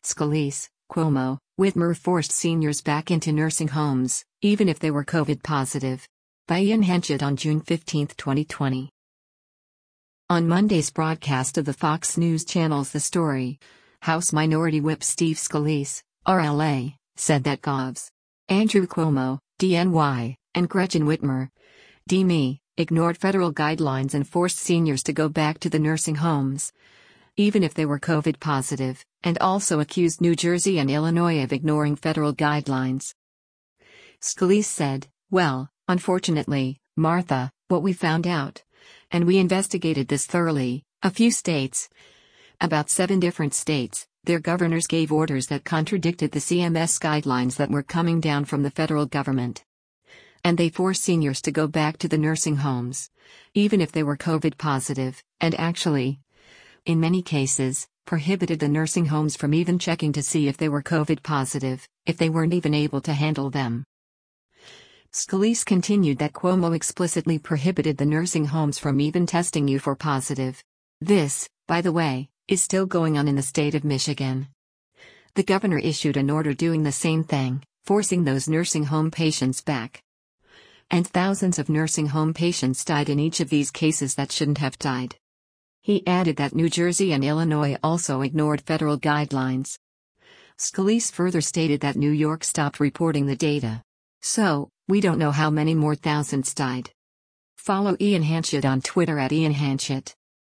Scalise, Cuomo, Whitmer forced seniors back into nursing homes, even if they were COVID positive. By Ian Henchett on June 15, 2020. On Monday's broadcast of the Fox News Channel's The Story, House Minority Whip Steve Scalise, RLA, said that Govs. Andrew Cuomo, DNY, and Gretchen Whitmer, DME, ignored federal guidelines and forced seniors to go back to the nursing homes, even if they were COVID positive, and also accused New Jersey and Illinois of ignoring federal guidelines. Scalise said, "Well, unfortunately, Martha, what we found out, and we investigated this thoroughly, a few states, about 7 different states, their governors gave orders that contradicted the CMS guidelines that were coming down from the federal government. And they forced seniors to go back to the nursing homes, even if they were COVID positive, and actually, in many cases, prohibited the nursing homes from even checking to see if they were COVID positive, if they weren't even able to handle them." Scalise continued that Cuomo explicitly prohibited the nursing homes from even testing you for positive. This, by the way, is still going on in the state of Michigan. The governor issued an order doing the same thing, forcing those nursing home patients back. And thousands of nursing home patients died in each of these cases that shouldn't have died. He added that New Jersey and Illinois also ignored federal guidelines. Scalise further stated that New York stopped reporting the data. So, we don't know how many more thousands died. Follow Ian Henchett on Twitter at Ian Henchett.